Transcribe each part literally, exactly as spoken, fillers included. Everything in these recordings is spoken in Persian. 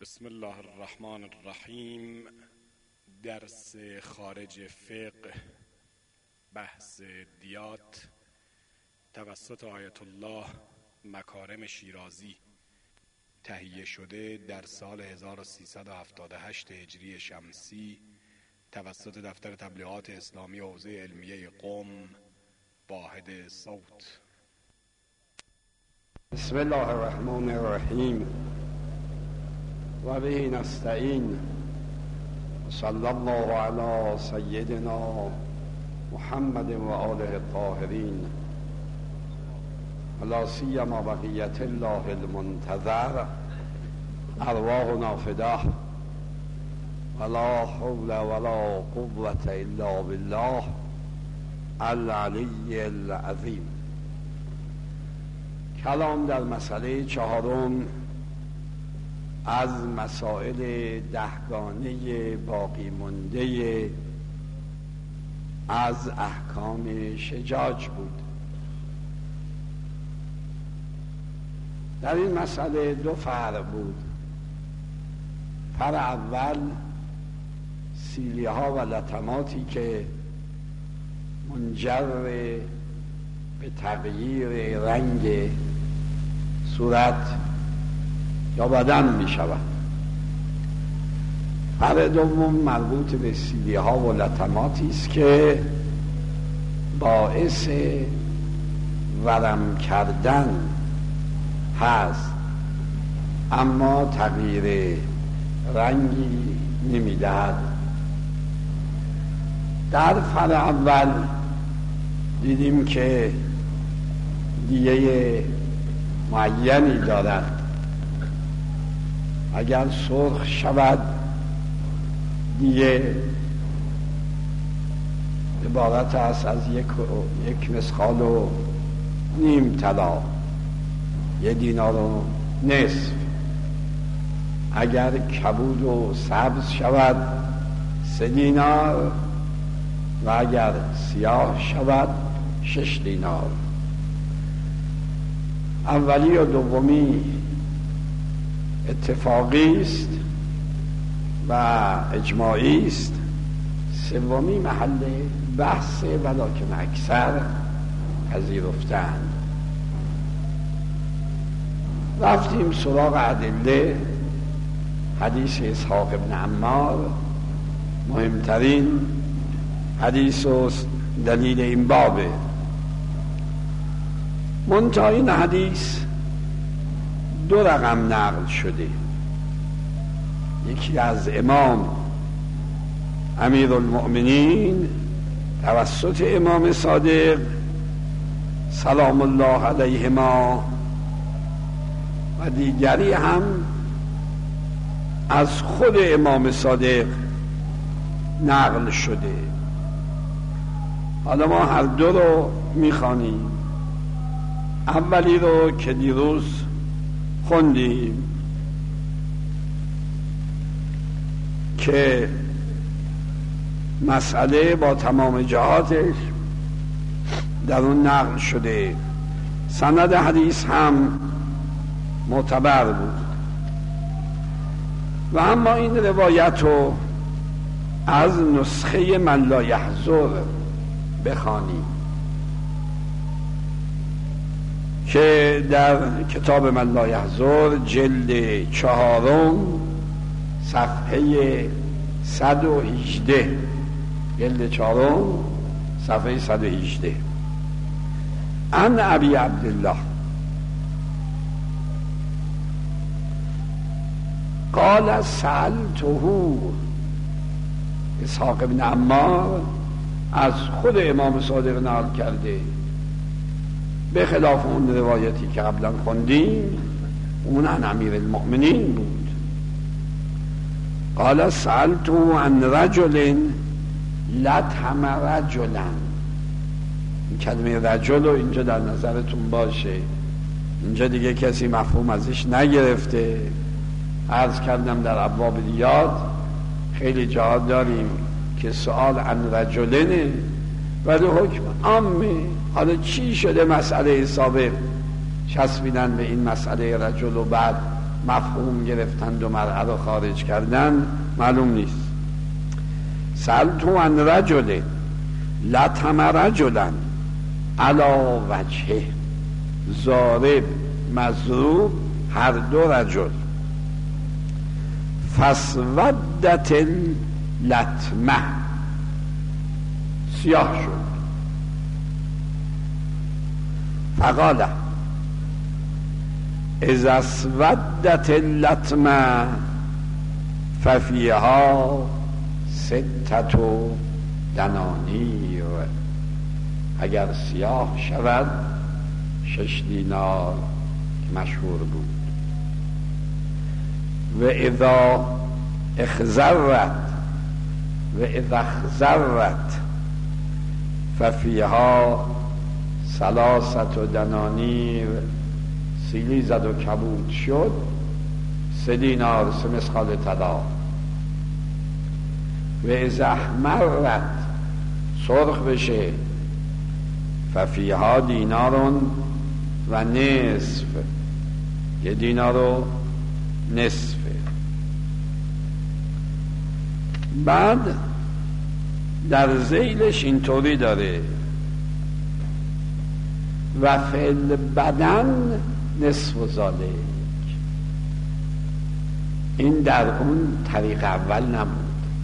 بسم الله الرحمن الرحیم. درس خارج فقه، بحث دیات توسط آیت الله مکارم شیرازی، تهیه شده در سال هزار و سیصد و هفتاد و هشت هجری شمسی توسط دفتر تبلیغات اسلامی حوزه علمیه قم، واحد صوت. بسم الله الرحمن الرحیم و به نستعین. صلی الله علی سیدنا محمد و آله الطاهرین، لا سیما بقیت الله المنتظر، ارواحنا فداه، ولا حول ولا قوة الا بالله العلی العظیم. کلام در مسئله چهارم از مسائل دهگانه باقی مانده از احکام شجاج بود. در این مسئله دو فرع بود. فرع اول سیلی ها و لطماتی که منجر به تغییر رنگ صورت یا بدن می شود. فرع دوم مربوط به سیلی ها و لطماتی است که باعث ورم کردن هست اما تغییر رنگی نمی دهد. در فرع اول دیدیم که دیگه معینی دارد. اگر سرخ شود دیگه عبارت است از یک, یک مسخال و نیم طلا، یه دینار و نصف. اگر کبود و سبز شود سه دینار و اگر سیاه شود شش دینار. اولی و دومی اتفاقی است و اجماعی است. سومی محل بحث ولکن اکثر پذیرفتند. رفتیم سراغ ادله. حدیث اسحاق ابن عمار مهمترین حدیث و دلیل این بابه. منتها این حدیث دو رقم نقل شده. یکی از امام امیر المؤمنین توسط امام صادق سلام الله علیهما و دیگری هم از خود امام صادق نقل شده. حالا ما هر دو رو میخوانیم. اولی رو که دیروز خوندیم که مسئله با تمام جهاتش در اون نقل شده. سند حدیث هم معتبر بود. و اما این روایت رو از نسخه من لا یحضر بخوانیم که در کتاب من لا یحضر جلد چهارم صفحه صد و هجده، جلد چهارم صفحه صد و هجده. عن ابی عبدالله قال سألته، اسحاق ابن عمار از خود امام صادق نقل کرده، به خلاف اون روایتی که قبلا خوندیم اون عن امیر المؤمنین بود. قال سألته عن رجل لطم رجلا. این کلمه رجل اینجا در نظرتون باشه، اینجا دیگه کسی مفهوم ازش نگرفته. عرض کردم در ابواب دیات خیلی جا داریم که سؤال عن رجلنه ولی حکم عامه. حالا چی شده مسئله سابق چسبیدن به این مسئله رجل و بعد مفهوم گرفتند و مرعه رو خارج کردن معلوم نیست. سألتو عن رجل لطم رجلا علی وجهه، ضارب مضروب هر دو رجل، فاسودت اللطمه، سیاه شد. فقال اذا اسودت اللطمه ففیها ستت دنانیر، اگر سیاه شود شش دینار که مشهور بود. و اذا اخضرت و اذا اخضرت ففیها ثلاثت دنانیر، سیلی زد و کبود شد سه دینار، سه مسخال طلا. و اذا احمرت، سرخ بشه، ففیها دینارون و نصف، یه دینار و نصف. بعد در ذیلش اینطوری داره و فل بدن نصف و ذالک. این در اون طریق اول نبود.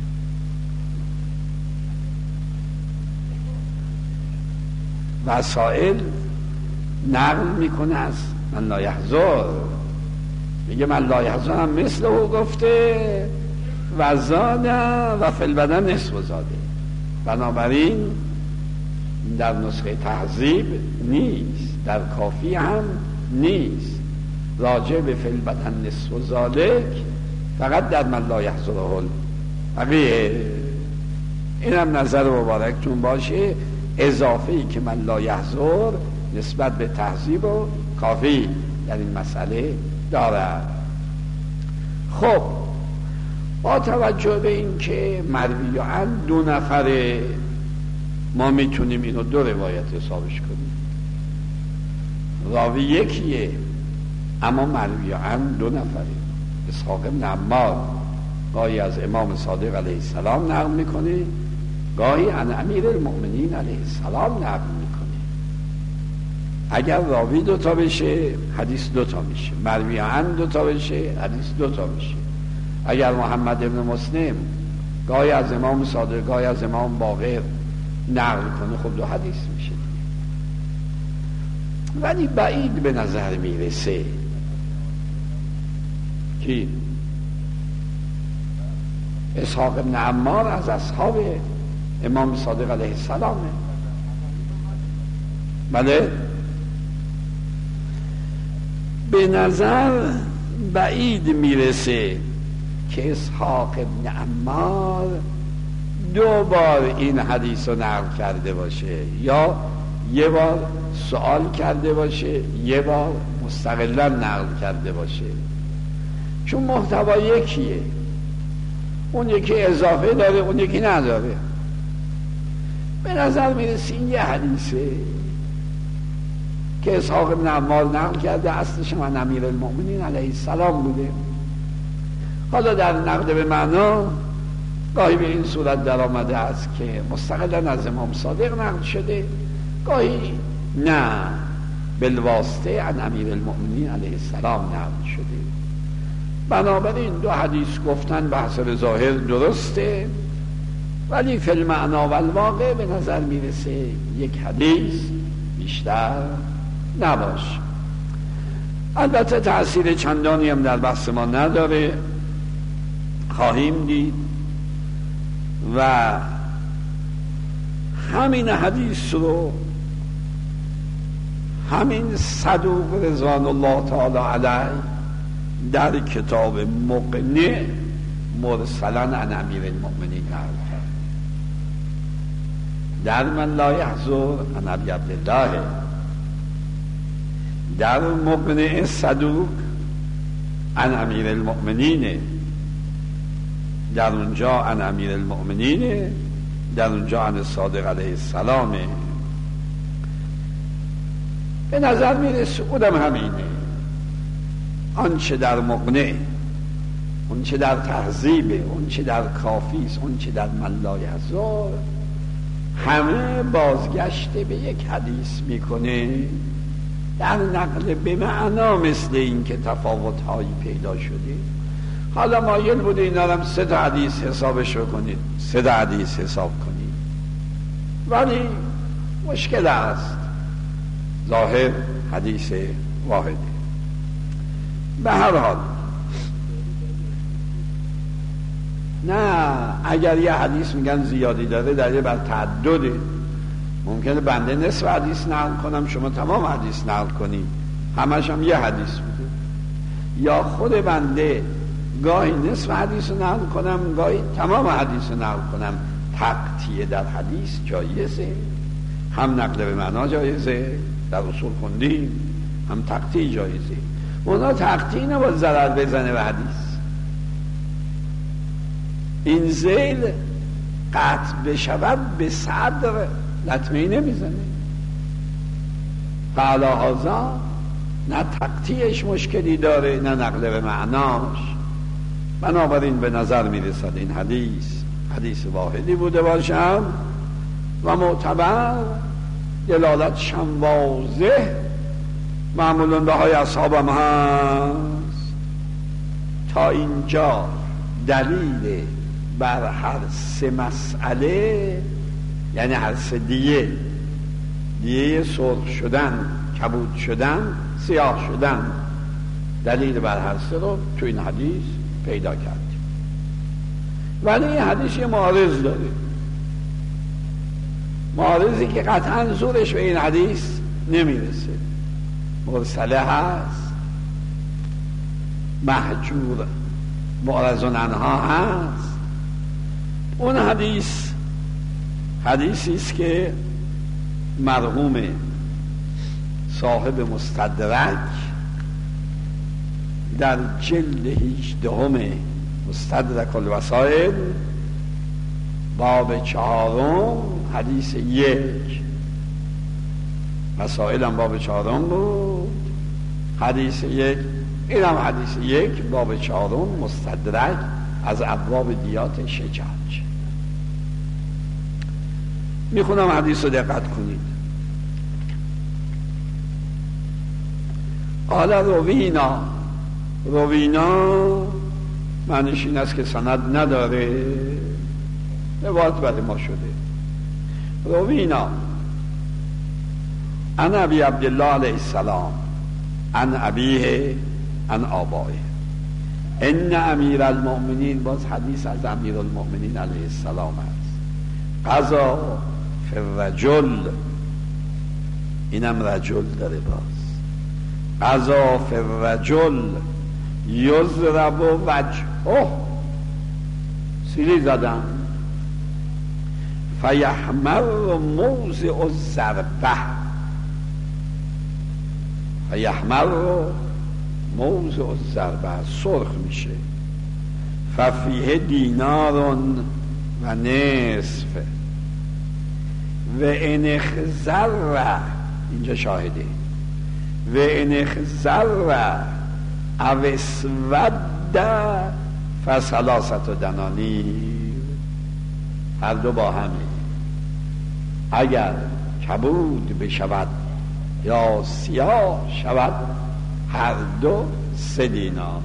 وسائل نقل میکنه از من لا یحضر، میگه من لا یحضر هم مثل او گفته و زاده و فی البدن نصف و زاده. بنابراین در نسخه تهذیب نیست، در کافی هم نیست. راجع به فی البدن نصف و ذالک فقط در من لا یحضر هل بقیه. این هم نظر مبارکتون باشه. اضافه ای که من لا یحضر نسبت به تهذیب و کافی در این مسئله دارد. خب با توجه به این که مروی عن دو نفره، ما میتونیم اینو دو روایت حسابش کنیم. راوی یکیه اما مروی عن دو نفره. اسحاق بن عمار گاهی از امام صادق علیه السلام نقل میکنه، گاهی عن امیر المؤمنین علیه السلام نقل میکنه. اگر راوی دوتا بشه حدیث دوتا میشه، مروی عن دوتا بشه حدیث دوتا میشه. اگر محمد ابن مسلم گاهی از امام صادق گاهی از امام باقر نقل کنه خب دو حدیث میشه. ولی بعید به نظر میرسه که اسحاق ابن عمار از اصحاب امام صادق علیه السلامه. بله به نظر بعید میرسه که اسحاق ابن عمار دو بار این حدیث رو نقل کرده باشه، یا یه بار سوال کرده باشه یه بار مستقلا نقل کرده باشه، چون محتوا یکیه. اون یکی اضافه داره اون یکی نداره. به نظر میرسه این یه حدیثه که اسحاق ابن عمار نقل کرده، اصلش من امیر المؤمنین علیه السلام بوده. حالا در نقد به معنا گاهی به این صورت در آمده است که مستقلا از امام صادق نقل شده، گاهی نه بالواسطه عن امیر المؤمنین علیه السلام نقل شده. بنابراین دو حدیث گفتن بحث ظاهر درسته، ولی فی المعنا و الواقع به نظر میرسه یک حدیث بیشتر نباشه. البته تأثیر چندانی هم در بحث ما نداره، خواهیم دید. و همین حدیث رو همین صدوق رضوان الله تعالی علیه در کتاب مقنع مرسلا عن امیر المؤمنین نقل کرد. در من لا یحضر عن ابی عبدالله، در مقنع صدوق عن امیر المؤمنین، در اونجا عن امیر المؤمنین، در اونجا عن صادق علیه السلام. به نظر میرسه اونم همینه. آنچه در مقنع، اون چه در تهذیبه، اون چه در کافیست، اون چه در من لا یحضر، همه بازگشت به یک حدیث میکنه در نقل به معنا، مثل این که تفاوت‌هایی پیدا شده. حالا مایل بوده اینا رو هم سه تا حدیث حسابش بکنید، سه تا حدیث حساب کنید، ولی مشکل است. ظاهر حدیث واحده. به هر حال نه، اگر یه حدیث میگن زیادی داره دلیل بر تعدده، ممکنه بنده نصف حدیث نقل کنم، شما تمام حدیث نقل کنید، همش هم یه حدیث بوده. یا خود بنده گاهی نصف حدیث رو نقل کنم، گاهی تمام حدیث رو نقل کنم. تقطیع در حدیث جایزه، هم نقل به معنا جایزه، در اصول خوندیم، هم تقطیع جایزه. اونا تقطیع نباید ضرر بزنه به حدیث. این ذیل قطع بشود به صدر لطمه‌ای نمیزنه. فعلا هازا نه تقطیعش مشکلی داره نه نقل به معناش. بنابراین به نظر میرسد این حدیث حدیث واحدی بوده باشم و معتبر، دلالتش هم واضح، معمولا به های اصحابم هست. تا اینجا دلیل بر هر سه مسئله، یعنی هر سه دیه، دیه سرخ شدن، کبود شدن، سیاه شدن، دلیل بر هر سه رو تو این حدیث پیدا کردیم. ولی این حدیث یه معارض داره، معارضی که قطعا زورش به این حدیث نمیرسه. مرسله هست، محجور معرضون عنها هست. اون حدیث حدیثی است که مرحوم صاحب مستدرک در جلد هجدهم مستدرک الوسائل باب چهارم حدیث یک، مسائل هم باب چهارم بود، حدیث یک، این هم حدیث یک باب چهارم مستدرک از ابواب دیات شجاج. میخونم حدیث رو دقت کنید. حالا روینا، روینا معنیش این است که سند نداره، روایت برای ما شده. روینا عن ابی عبدالله علیه السلام عن ابیه عن آبائه ان امیر المؤمنین، باز حدیث از امیر المؤمنین علیه السلام است. قضا فی الرجل، اینم رجل داره، باز قضا فی الرجل یضرب وجهه، سیلی زدن، فیحمر موضع الضربه، فیحمر موضع الضربه، سرخ میشه. ففیه دینارون و نصف و ان اخضر، اینجا شاهده، و ان اخضر او اسود فثلاثه دنانیر، هر دو با همه. اگر کبود بشود یا سیاه شود، هر دو سه دینار.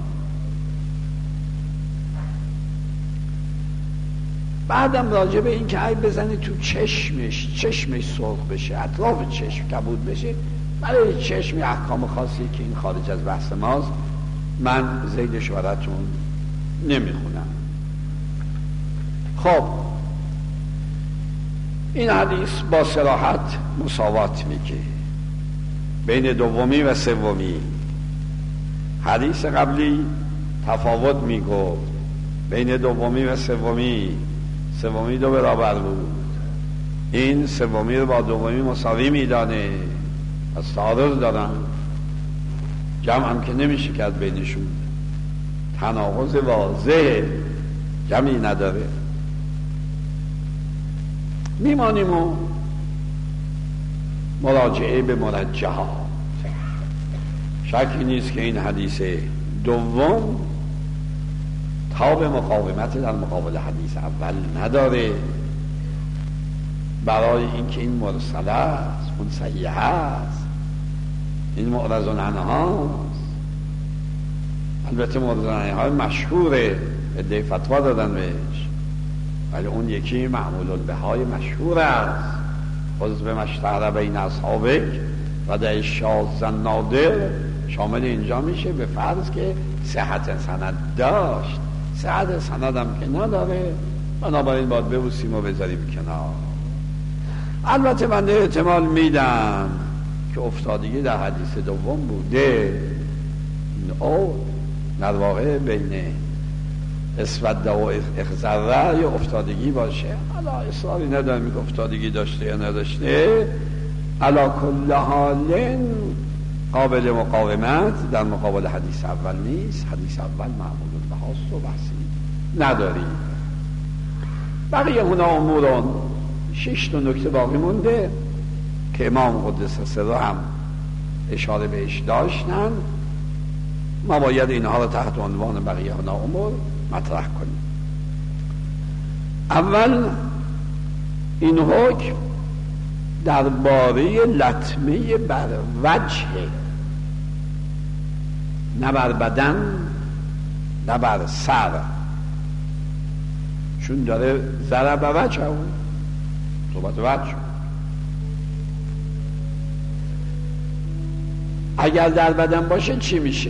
بعدم راجع به این که ای بزنی تو چشمش، چشمش سرخ بشه، اطراف چشم کبود بشه، برای چشم احکام خاصی که این خارج از بحث ماست، من زیدش براتون نمیخونم. خب این حدیث با صراحت مساوات میگه بین دومی و سومی. حدیث قبلی تفاوت میگفت بین دومی و سومی، سومی دو برابر بود، این سومی رو با دومی مساوی میدانه، از تعارض دارن، جمع هم که نمیشه کرد بینشون، تناقض واضح، جمعی نداره. میمانیم و مراجعه به مرجحات. شکی نیست که این حدیث دوم تاب مقاومت در مقابل حدیث اول نداره، برای اینکه این مرسله است، منصحیح است، این معرض عنهاست. البته معرض عنها مشهوره، عده فتوا دادن بهش، ولی اون یکی معمول البهای مشهور است. خذ بمشتهر بین اصحابک و در شاذ نادر شامل اینجا میشه، به فرض که صحت سند داشت. صحت سند هم که نداره، بنابراین باید ببوسیم و بذاریم کنار. البته من احتمال میدم که افتادگی در حدیث دوم بوده، او در واقع بین اسوده و اخضره یا افتادگی باشه. حالا اصراری ندارم که افتادگی داشته یا نداشته، علا کل حال قابل مقاومت در مقابل حدیث اول نیست. حدیث اول معمول بهاست و بحثی نداریم. بقیه هنا اموران شش تا نکته باقی مونده که امام قدس سره هم اشاره بهش داشتن. ما باید اینها رو تحت عنوان بقیه هنا امور مطرح کنیم. اول این حکم درباره لطمه بر وجه، نه بر بدن نه بر سر، چون داره ضرب وجه اون صحبت وجه. اگر در بدن باشه چی میشه؟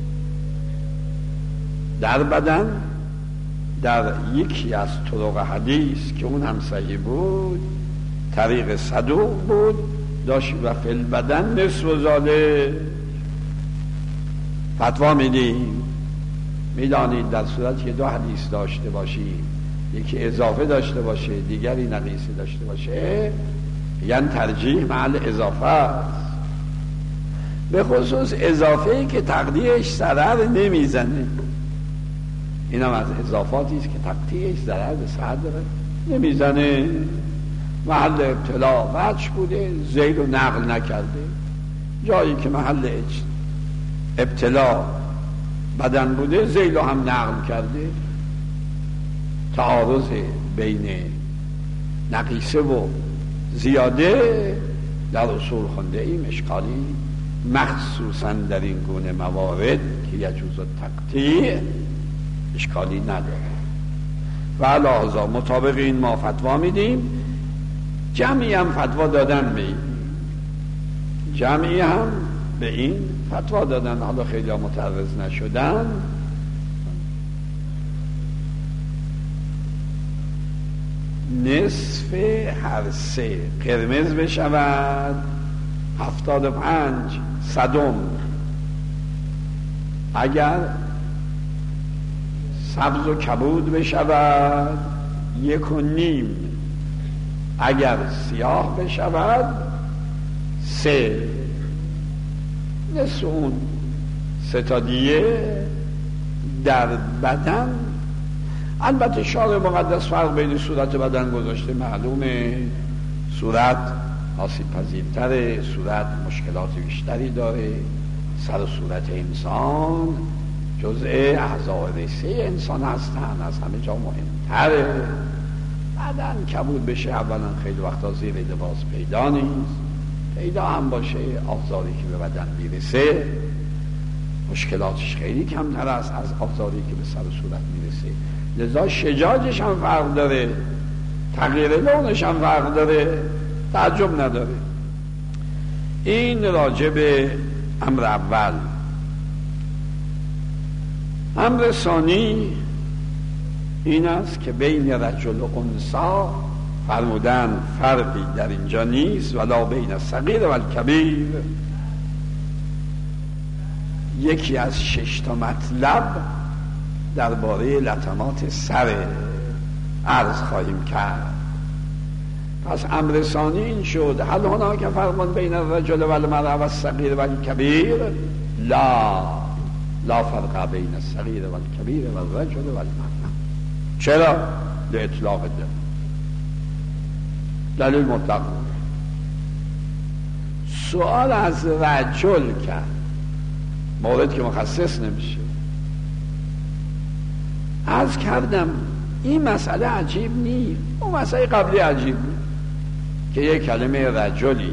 در بدن در یکی از طرق حدیث که اون هم صحیح بود، طریق صدوق بود، داشت و فی البدن نصف و زاله. فتوا میدیم، میدانید در صورت که دو حدیث داشته باشی، یکی اضافه داشته باشه دیگری نقیصه داشته باشه، یعنی ترجیح محل اضافه است، به خصوص اضافه‌ای که تقدیرش ضرر نمیزنه. این هم از اضافاتی است که تقدیرش ضرر به صدر نمیزنه. محل ابتلا وجه بوده، ذیل و نقل نکرده. جایی که محل ابتلا بدن بوده، ذیل هم نقل کرده. تعارض بین نقیصه و زیاده در اصول خونده ایم، اشکالی مخصوصا در این گونه موارد که یجوز التقطیع اشکالی نداره. و علاوه مطابق این ما فتوا میدیم. جمعی هم فتوا دادن به این، جمعی هم به این فتوا دادن، حالا خیلی ها متعرض نشدن. نصف هر سه قرمز بشود هفتاد و پنج صدم، اگر سبز و کبود بشود یک و نیم، اگر سیاه بشود سه. نصف اون سه تا دیه در بدن. البته شارع مقدس فرق بین صورت بدن گذاشته، معلومه صورت آسیب پذیرتره، صورت مشکلات بیشتری داره. سر و صورت انسان جزء اعضاء رئیسه انسان هستن، از همه جا مهمتره. بدن کبود بشه اولا خیلی وقتا زیر لباس پیدا نیست، پیدا هم باشه آزاری که به بدن میرسه مشکلاتش خیلی کمتر است از آزاری که به سر و صورت میرسه. لذا شجاجش هم فرق داره، تغییر لونش هم فرق داره، تعجب نداره. این راجع به امر اول. امر ثانی این است که بین رجل و انثی فرمودن فرقی در اینجا نیست، ولا بین الصغیر و الکبیر. یکی از شش تا مطلب درباره لطمات سر عرض خواهیم کرد. پس امر ثانی این شد، هل هناک فرق بین الرجل و المرأة و الصغیر و الکبیر؟ لا، لا فرق بین الصغیر و الکبیر و الرجل و المرأة. چرا؟ لاطلاق الدلیل، دلیل مطلق. سؤال از رجل کرد، مورد که مخصص نمیشه. عرض کردم این مسئله عجیب نیست، اون مسئله قبلی عجیب بود که یک کلمه رجلی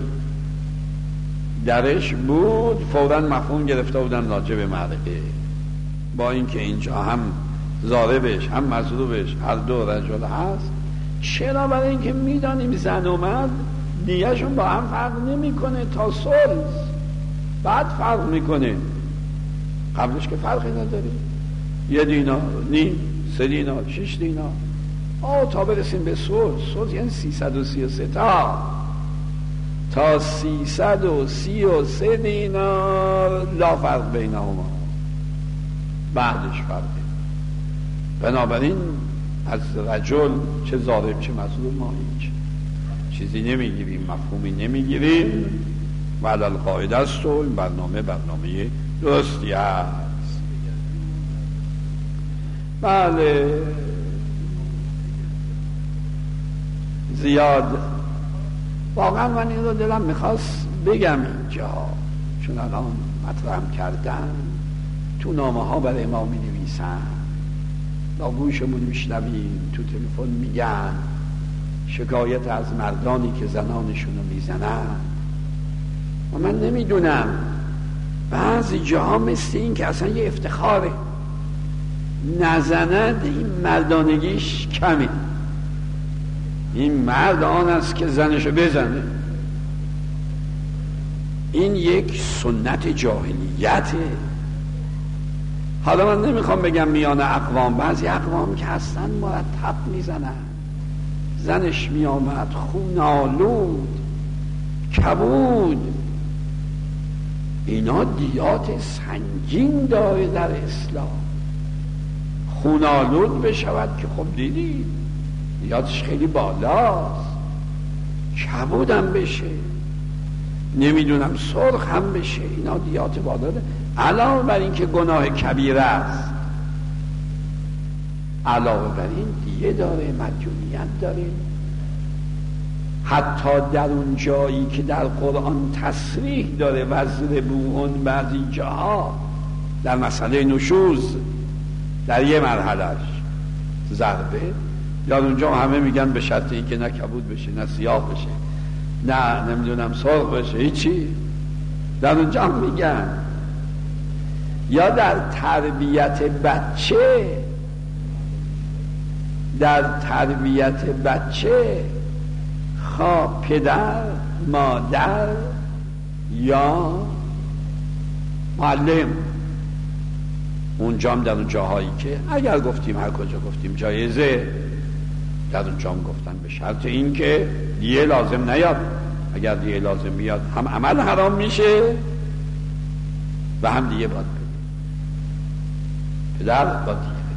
درش بود فوراً مفهوم گرفته بودن راجع به مرده، با اینکه اینجا هم ضاربش هم مضروبش هر دو رجل هست. چرا؟ برای اینکه میدانیم زن و مرد دیگهشون با هم فرق نمیکنه تا ثلث، بعد فرق میکنه، قبلش که فرقی نداره، یه دینار نیم، سه دینار، شش دینار، آه تا برسیم به ثلث. ثلث یعنی سیصد و سی و سه تا تا سیصد و سی و سه دینار لا فرق بینهما، بعدش فرقه. بنابراین از رجل چه ضارب چه مظلوم ما هیچ چیزی نمیگیریم، مفهومی نمیگیریم و علال قاعده است و این برنامه برنامه درستی است. بله زیاد واقعا من این رو دلم میخواست بگم اینجا، چون الان مطرحم کردن تو نامه ها برای ما می نویسن، با گوشمون میشنویم، تو تلفن میگن شکایت از مردانی که زنانشونو میزنن و من نمیدونم بعضی جاها مثل این که اصلا یه افتخاره، نزند این مردانگیش کمه، این مرد آن است که زنشو بزنه. این یک سنت جاهلیته. حالا من نمیخوام بگم میان اقوام، بعضی اقوام که هستن مرتب میزنن، زنش میامد خونالود کبود، اینا دیات سنگین داره در اسلام. خونالود بشود که خب دیدی دیاتش خیلی بالاست، کبودم بشه، نمیدونم سرخ هم بشه، اینا دیات بالا داره. علاوه بر این که گناه کبیره است، علاوه بر این دیه داره، مدیونیت داره. حتی در اون جایی که در قرآن تصریح داره وضربوهن، بعضی جاها در مسئله نشوز در یه مرحلهش ضربه، یا اونجا همه میگن به شرط این که نه کبود بشه نه سیاه بشه نه نمیدونم سرخ بشه هیچی، در اونجا هم میگن. یا در تربیت بچه، در تربیت بچه خواه پدر مادر یا معلم، اونجا هم در اون جاهایی که اگر گفتیم هر کجا گفتیم جایزه، در اونجا هم گفتن به شرط این که دیه لازم نیاد. اگر دیه لازم میاد هم عمل حرام میشه و هم دیه باید بده، پدر باید دیه بده.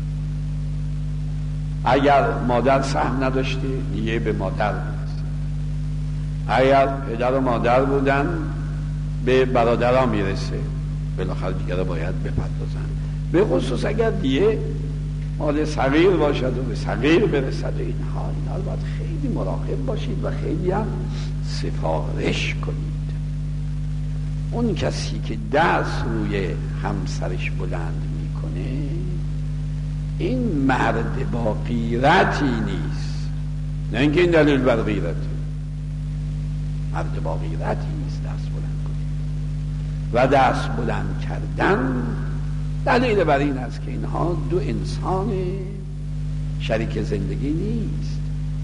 اگر مادر سهم نداشته دیه به مادر میرسه، اگر پدر و مادر بودن به برادرها میرسه، بالاخره دیگه رو باید بپردازن، به خصوص اگر دیه مال صغیر باشد و به صغیر برسد و اینها اینها رو باید خیلی مراقب باشید و خیلی هم سفارش کنید. اون کسی که دست روی همسرش بلند میکنه این مرد با غیرتی نیست، نه اینکه این دلیل بر غیرته، مرد با غیرتی نیست دست بلند کنه. و دست بلند کردن دلیل بر این است که اینها دو انسان شریک زندگی نیست.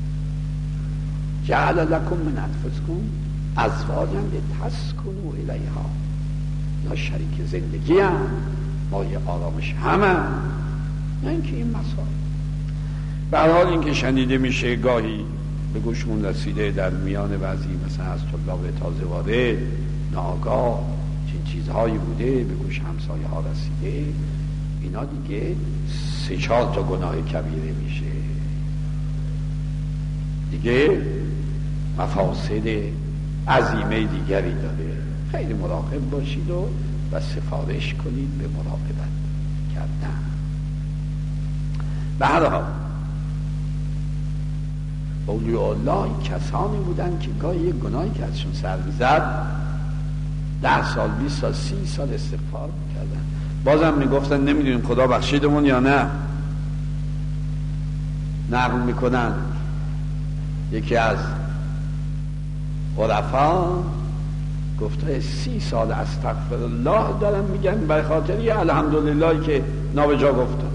جعل لکم من انفسکم ازواجا لتسکنوا الیها، یا شریک زندگی هم مایه آرامش همه، نه اینکه این مسائل. به هر حال این که شنیده میشه گاهی به گوشمون رسیده در میان بعضی مثلا از طلاب تازه وارد ناگاه چین چیزهایی بوده به گوش همسایه ها رسیده، اینا دیگه سه چهار تا گناه کبیره میشه دیگه، مفاسد عظیمه دیگری داره. خیلی مراقب باشید و و سفارش کنید به مراقبت کردن. به هر حال اولیاء الله کسانی بودن که گاهی یک گناهی که ازشون سر می‌زد ده سال بیست سال سی سال استغفار میکردن، بازم میگفتن نمیدونیم خدا بخشیدمون یا نه. نقل میکنن یکی از عرفا گفته سی سال استغفر الله دارن میگن برای خاطر یه الحمدلله که نابجا گفتن.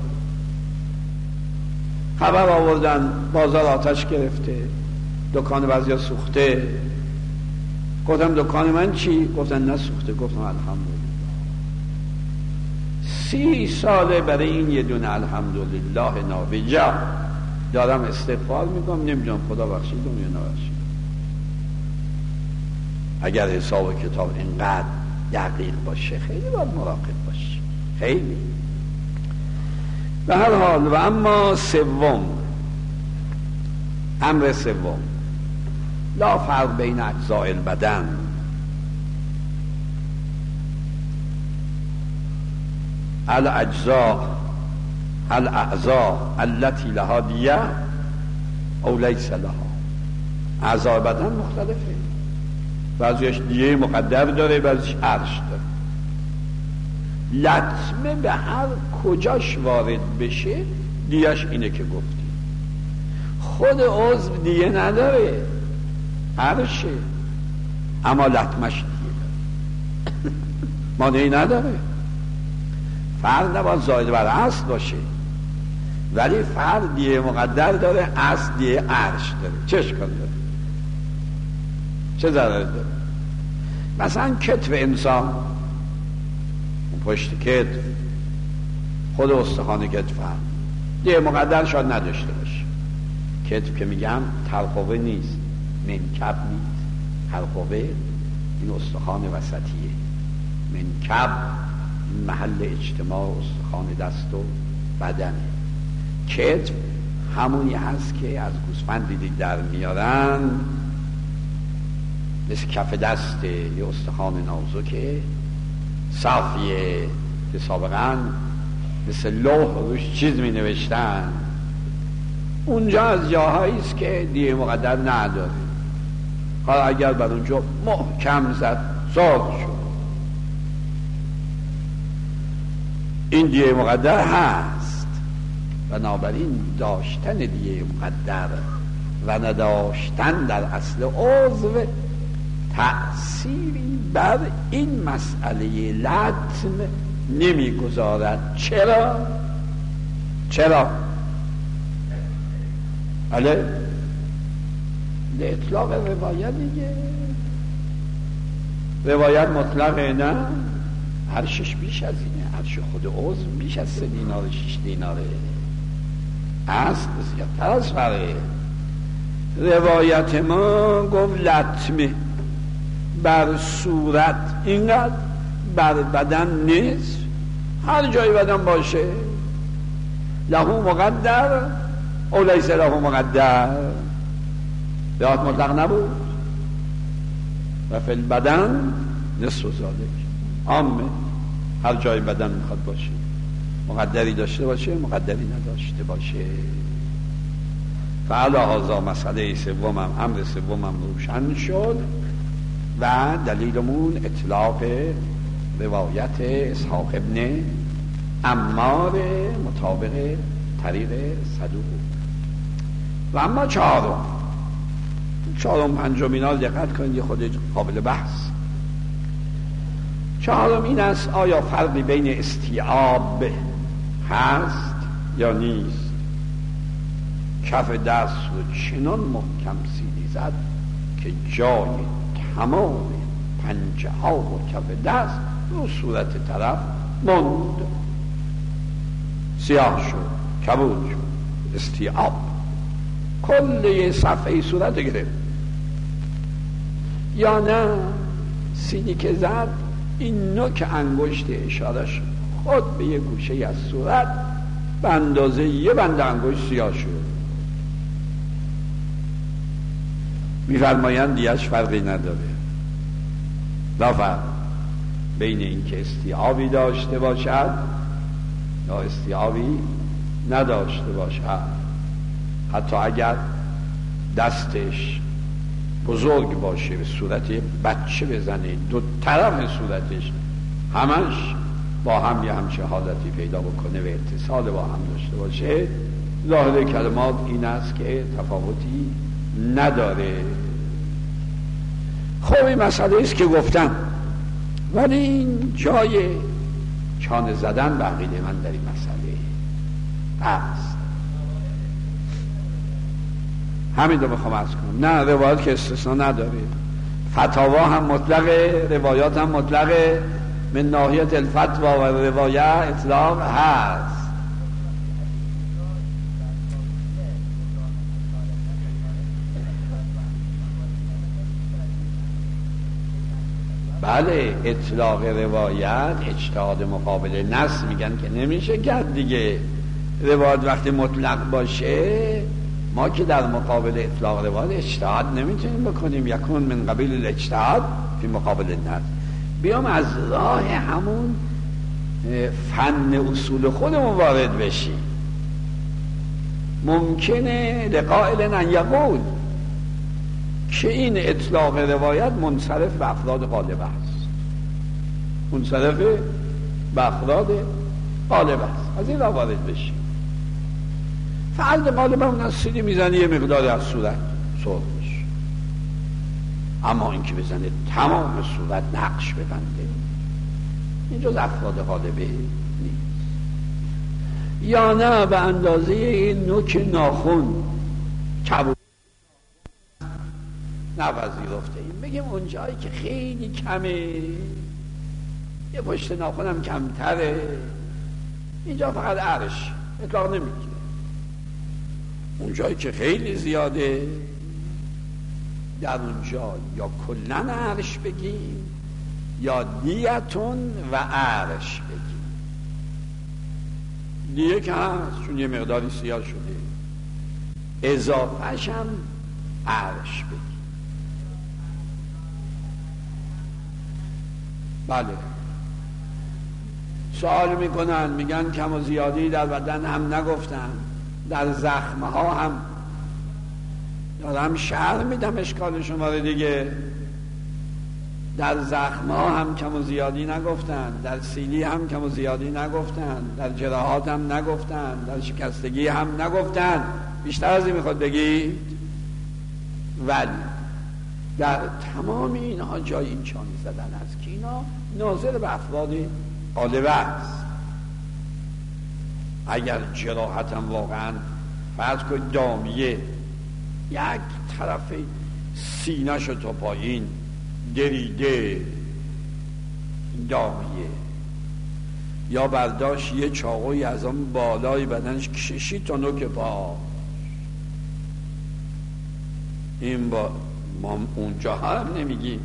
خبر آوردن بازار آتش گرفته، دکان بعضیا سوخته. گفتم دکان من چی؟ گفتن نسوخته. گفتم الحمدلله. سی ساله برای این یه دونه الحمدلله نابجا دارم استغفار میکنم، نمیدونم خدا بخشیدم یا نبخشیدم. اگر حساب کتاب اینقدر دقیق باشه خیلی باید مراقب باشه، خیلی. به هر حال و اما سوم، امر سوم، لا فرق بین اجزاء البدن. الاجزاء الاعضاء التي لها دیه او لیس لها. اعضاء بدن مختلفه، بعضیش دیه مقدر داره، بعضیش عرش داره. لطمه به هر کجاش وارد بشه دیهش اینه که گفتی. خود عضو دیه نداره، عرشه، اما لطمش دیه داره. مانعی نداره. فرد نباید زاید بر اصل باشه، ولی فرد دیه مقدر داره، اصل دیه عرش داره. چه اشکال داره؟ چه ضرری داره؟ مثلا کتف انسان، پشت کتف، خود استخوان کتف هم دیه مقدر شاید نداشته باشه. کتف که میگم ترقوه نیست، منکب نیست. ترقوه این استخوان وسطیه، منکب محل اجتماع استخوان دست و بدنه. کتف همونی هست که از گوسفند دیدی در میارن، مثل کف دسته، یه استخوان نازکه صافیه که سابقا مثل لوح روش چیز می نوشتن. اونجا از جاهایی است که دیه مقدر نداره. حالا اگر بر اونجا محکم زد سال شد، این دیه مقدر هست. بنابراین داشتن دیه مقدر و نداشتن در اصل عضو تأثیری بر این مسئله لطم نمیگذارد. چرا؟ چرا؟ بله اطلاق روایت دیگه. روایت مطلقه نه، عرشش بیش از اینه. عرش خود عضو بیش از سه دینار شش دیناره، اصل زیادتر از فره. روایت ما گفت لطمه بر صورت اینقدر، بر بدن نیست. هر جای بدن باشه، لهو مقدر او لیس لهو مقدر. روایت مطلق نبود. و فی البدن نصف و ذالک، عامه، هر جای بدن میخواد باشه، مقدری داشته باشه مقدری نداشته باشه. فعلا هذا مسئله سومم، امر سومم روشن شد و دلیلمون اطلاق روایت اسحاق ابن عمار مطابق طریق صدوق. و اما چهارم، چهارم پنجم اینا دقت کنید، یه خود قابل بحث. چهارم این است آیا فرقی بین استیعاب هست یا نیست؟ کف دست رو چنان محکم سیلی زد که جای تمام پنجه ها و کف دست رو صورت طرف ماند، سیاه شد، کبود شد. استیعاب کل یه صفحه صورت گرفت. یا نه سیلی که زد این نوک انگشت اشارش خود به یه گوشه از صورت به اندازه یه بند انگشت سیاه شد. میفرمایند دیگه فرقی نداره، لا فرق بین این که استیعابی داشته باشد یا استیعابی نداشته باشد. حتی اگر دستش بزرگ باشه، به صورت بچه بزنه، دو طرف صورتش همش با هم یه همچه حالتی پیدا بکنه و اتصال با هم داشته باشه، ظاهر کلمات این است که تفاوتی نداره. خب این مسئله است که گفتم، ولی این جای چانه زدن به عقیده من در این مسئله هست. همین رو میخوام عرض کنم. نه، روایات که استثناء نداره، فتاوا هم مطلقه، روایات هم مطلقه، من ناحیت الفتوا و روایه اطلاق هست. بله، اطلاق روایت اجتهاد مقابل نص میگن که نمیشه کرد دیگه. روایت وقتی مطلق باشه ما که در مقابل اطلاق روایت اجتهاد نمیتونیم بکنیم، یکون من قبیل الاجتهاد فی مقابل نص. بیام از راه همون فن اصول خودمون وارد بشیم. ممکنه لقائل ان یقول که این اطلاق روایت منصرف به افراد غالب است، منصرف به افراد غالب است، از این راه وارد بشیم. فرد غالب اون از سیدی میزنی یه مقدار از صورت سرخ میشه، اما این که بزنه تمام صورت نقش ببنده، این جز افراد غالبه نیست. یا نه به اندازه این نوک ناخن کبود نپذیرفته ایم، بگیم اون جایی که خیلی کمه، یه پشت ناخنم کمتره، اینجا فقط عرش اطلاق نمیگیره. اون جایی که خیلی زیاده، در اونجا یا کلن عرش بگیم یا دیتون و عرش بگیم. دیگه که هست چون یه مقداری سیاه شده، اضافهش هم عرش بگیم. بله، سوال میکنن، میگن کم و زیادی در بدن هم نگفتن، در زخمه ها هم دارم شرح میدم اشکال شما دیگه. در زخمه ها هم کم و زیادی نگفتن، در سیلی هم کم و زیادی نگفتن، در جراحات هم نگفتن، در شکستگی هم نگفتن. بیشتر از این میخواد بگید؟ ولی در تمام اینها جای این چانه زدن است که اینا ناظر به افراد غالبه است. اگر جراحت هم واقعا فرض کنید دامیه، یک طرف سینه شو تا پایین دریده دامیه، یا برداشت یه چاقوی از آن بالای بدنش کشید تا نوک پا، این با ما اونجا هم نمیگیم.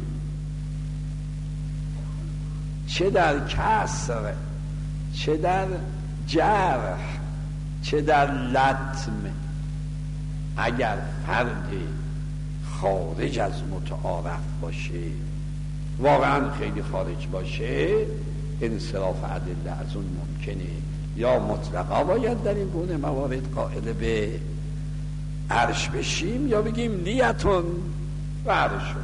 چه در کسر، چه در جرح، چه در لطم، اگر فرد خارج از متعارف باشه، واقعا خیلی خارج باشه، انصراف ادله از اون ممکنه. یا مطلقا باید در این گونه موارد قائل به عرش بشیم، یا بگیم لیتون و عرشون.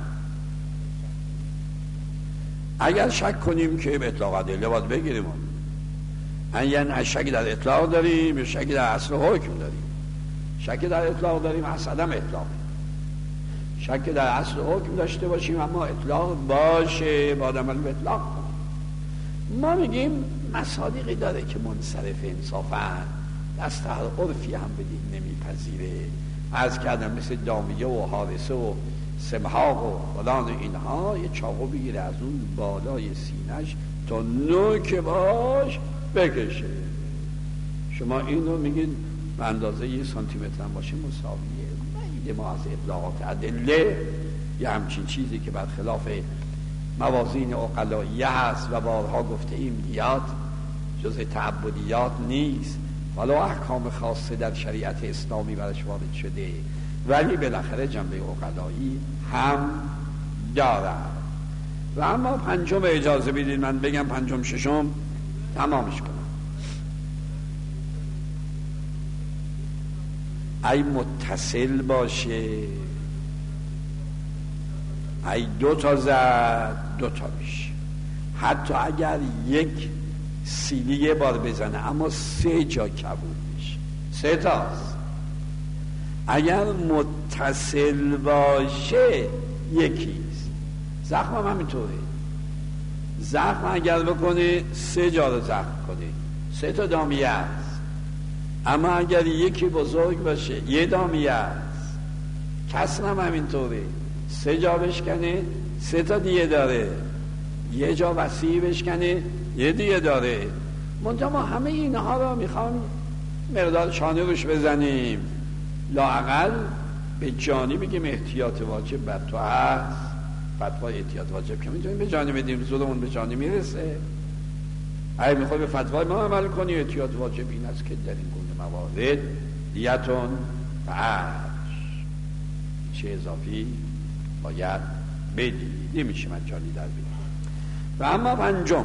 اگر شک کنیم که به اطلاق ادله باید بگیریم، یعنی شک در اطلاق داریم یا شک در اصل حکم داریم. شک در اطلاق داریم، اصل هم اطلاق. شک در اصل حکم داشته باشیم اما اطلاق باشه، با عمل به اطلاق کنیم. ما میگیم مصادیقی داره که منصرف انصافاً، دست هر عرفی هم بدین نمیپذیره. از کردم مثل دامیه و حارسه و سمحاق و فلان اینها، یه چاقو بگیره از اون بالای سینش تا نوک باش بکشه. شما این رو میگید به اندازه یه سانتیمتر هم باشه مساویه. نه، ما از اطلاقات ادله یه همچین چیزی که برخلاف موازین عقلائیه هست و بارها گفته ایم دیات جز تعبدیات نیست، ولو احکام خاصه در شریعت اسلامی برش وارد شده، ولی بالاخره جنبه عقلایی هم دارد. و اما پنجم اجازه بدید من بگم، پنجم ششم تمامش کنم. ای متصل باشه ای دو تا زد دو تا میشه. حتی اگر یک سیلی یه بار بزنه اما سه جا کبود میشه، سه تاست. اگر متصل باشه یکیست. زخم هم همینطوره. زخم اگر بکنه سه جا رو زخم کنه، سه تا دامیه است. اما اگر یکی بزرگ باشه یه دامیه است. کسر هم همینطوره، سه جا بشکنه سه تا دیگه داره، یه جا وسیع بشکنه یه دیگه داره. منتها ما همه اینها را میخوام مقدار شانه روش بزنیم، لااقل به جانی بگیم احتیاط واجب بر تو هست. فتوا احتیاط واجب که میتونیم به جانی بدیم، زورمون به جانی میرسه. اگه میخوای به فتوای ما عمل کنی، احتیاط واجب این است که در این گونه موارد دیتون فرش چه اضافی باید بدی، نمیشه من جانی در بدیم. و اما پنجم،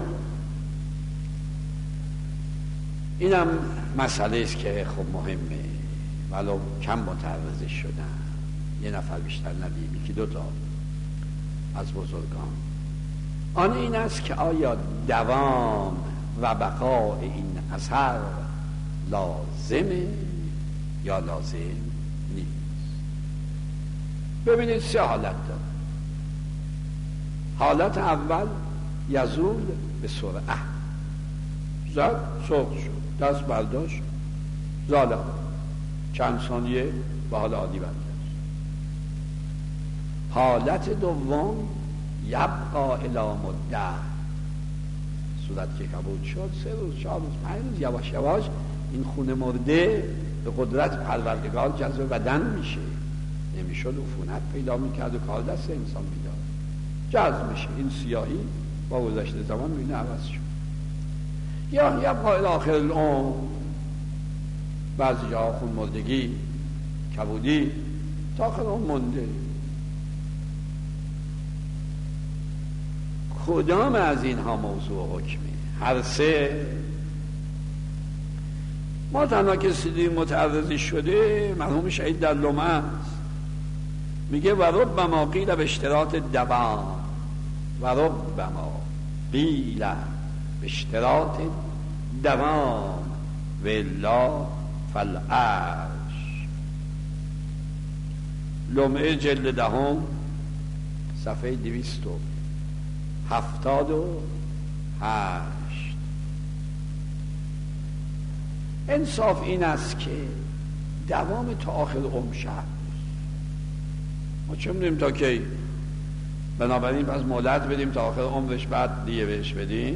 اینم مسئله است که خب مهمه، ولو کم متعرض شدن، یه نفر بیشتر ندیم، یکی دوتا از بزرگان. آن این است که آیا دوام و بقای این اثر لازمه یا لازم نیست؟ ببینید سه حالت داره. حالت اول یزول به سرعه، زد سرخ شد، دست برداشت زاله، چند ثانیه به حال عادی برگشت. حالت دوم یبقا الی مدت، صورت که کبود شد سه روز چهار روز پنج روز، یواش یواش این خون مرده به قدرت پروردگار جذب بدن میشه. نمیشد عفونت پیدا میکرد و کار دست انسان میداد، جذب میشه. این سیاهی با گذشت زمان میبینه عوض شد. یا یبقا الی آخر العمر، بعضی جاها خون مردگی کبودی تا آخر عمر مونده. کدام از اینها موضوع حکمه؟ هر سه. ما تنها که سیدی متعرضی شده مرحوم شهید در لمعه است، میگه و ربما قیل به اشتراط دوام و ربما قیل به اشتراط دوام و الا فالعرش. لمعه جلد دهم صفحه دویست و هفتاد و هشت. انصاف این است که دوام تا آخر عمر شد. ما چه میدونیم تا کی؟ بنابراین پس مهلت بدیم تا آخر عمرش، بعد دیگه بهش بدیم؟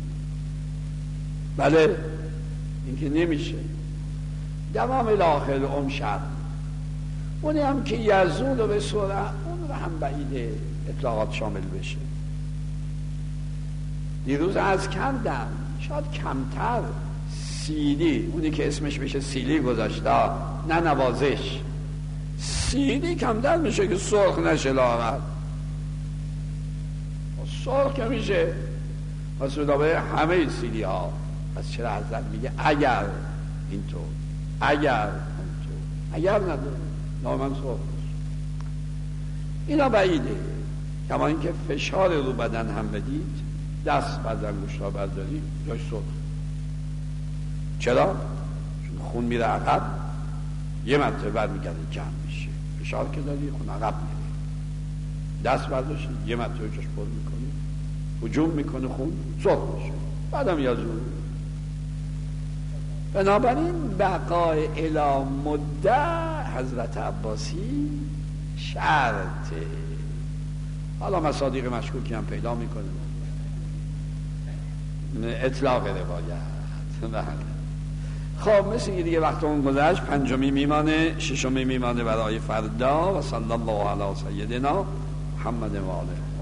بله، این که نمیشه. دوام الی آخر عمر شد، اونی هم که یزول و به سرعه، اون رو هم بعیده اطلاقات شامل بشه. دیروز عرض کردم شاید کمتر سیلی، اونی که اسمش بشه سیلی گذاشته، نه نوازش، سیلی کمتر میشه که سرخ نشه لاغر. سرخ که میشه پس به همه سیلی ها. پس چرا حضرت میگه اگر اینطور، اگر اونطور، اگر نداره نامن سرخ اینا بعیده. کما اینکه فشار رو بدن هم بدید، دست بعد انگشت ها برداری جاش سرخ. چرا؟ چون خون میره عقب، یه مرتبه برمیگرده جمع میشه. فشار که داری خون عقب میره، دست برداشتی یه مرتبه جاش پر میکنی، هجوم میکنه خون سرخ میشه، بعدم یزول. بنابراین بقای الی مدت حضرت عباسی شرطه. حالا مصادیق مشکوکی هم پیدا میکنه، اطلاق روایت. خب مثل این دیگه وقت اون گذشت. پنجمی میمانه، ششمی میمانه برای فردا. و صلی الله علی سیدنا محمد و آله.